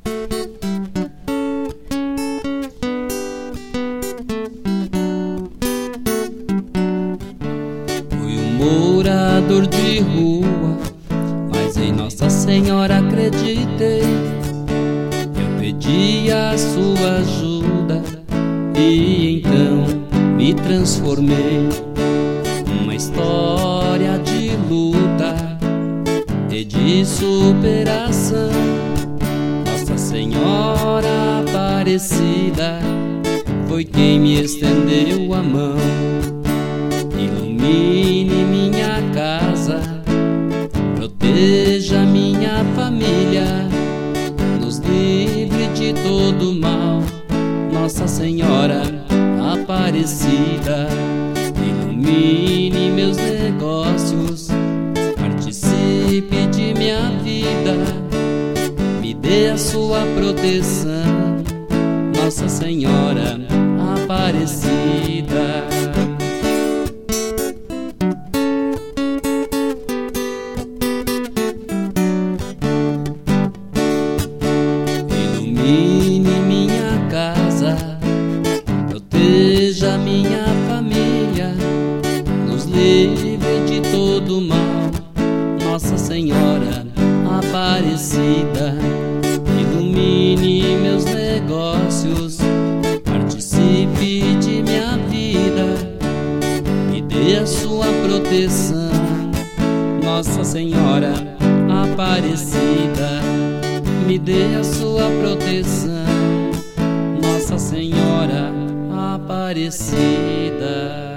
Fui um morador de rua, mas em Nossa Senhora acreditei. Eu pedi a sua ajuda e então me transformei. Uma história de luta e de superação. Nossa Senhora Aparecida foi quem me estendeu a mão. Ilumine minha casa, proteja minha família, nos livre de todo mal. Nossa Senhora Aparecida, ilumine meus negócios, participe de minha vida, me dê a sua proteção. Nossa Senhora Aparecida. Ilumine minha casa, proteja minha família, nos livre de todo mal. Nossa Senhora Aparecida, ilumine meus negócios, participe de minha vida, me dê a sua proteção. Nossa Senhora Aparecida, me dê a sua proteção. Nossa Senhora Aparecida.